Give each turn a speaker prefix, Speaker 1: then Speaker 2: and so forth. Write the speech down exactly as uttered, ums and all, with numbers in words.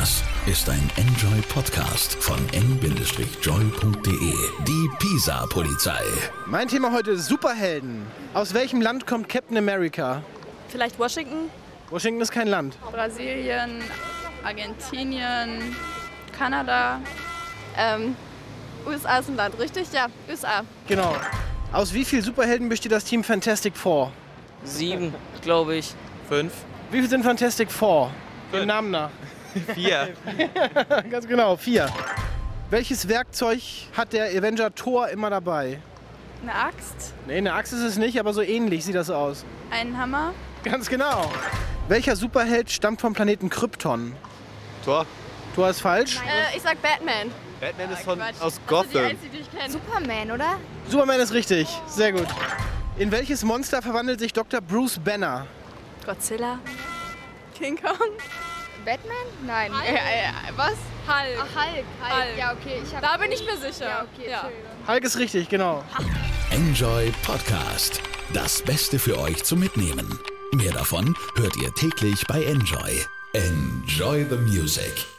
Speaker 1: Das ist ein Enjoy-Podcast von n joy punkt de. Die Pisa-Polizei.
Speaker 2: Mein Thema heute ist Superhelden. Aus welchem Land kommt Captain America?
Speaker 3: Vielleicht Washington?
Speaker 2: Washington ist kein Land.
Speaker 4: Brasilien, Argentinien, Kanada.
Speaker 3: Ähm, U S A ist ein Land, richtig? Ja, U S A.
Speaker 2: Genau. Aus wie vielen Superhelden besteht das Team Fantastic Four?
Speaker 5: Sieben, glaube ich.
Speaker 6: Fünf.
Speaker 2: Wie viel sind Fantastic Four? Dem Namen nach.
Speaker 6: Vier.
Speaker 2: Ganz genau, vier. Welches Werkzeug hat der Avenger Thor immer dabei?
Speaker 4: Eine Axt,
Speaker 2: Nee, eine Axt ist es nicht, aber so ähnlich sieht das aus.
Speaker 4: ein Hammer.
Speaker 2: Ganz genau. Welcher Superheld stammt vom Planeten Krypton?
Speaker 6: Tor.
Speaker 2: Thor ist falsch.
Speaker 3: Äh, ich sag Batman.
Speaker 6: Batman ist von,
Speaker 4: Quatsch.
Speaker 6: aus
Speaker 4: Das ist die
Speaker 6: Gotham.
Speaker 4: einzige, die ich kenne.
Speaker 7: Superman, oder?
Speaker 2: Superman ist richtig. Sehr gut. In welches Monster verwandelt sich Doktor Bruce Banner?
Speaker 3: Godzilla.
Speaker 4: King Kong.
Speaker 7: Batman? Nein.
Speaker 4: Hulk.
Speaker 7: Äh, äh, was?
Speaker 4: Hulk.
Speaker 7: Ach, Hulk. Hulk.
Speaker 4: Hulk.
Speaker 7: Ja, okay. Ich hab
Speaker 4: Da bin ich mir sicher.
Speaker 7: Ja, okay,
Speaker 4: Ja.
Speaker 7: Entschuldigung.
Speaker 2: Hulk ist richtig, genau.
Speaker 1: Enjoy Podcast. Das Beste für euch zum Mitnehmen. Mehr davon hört ihr täglich bei Enjoy. Enjoy the music.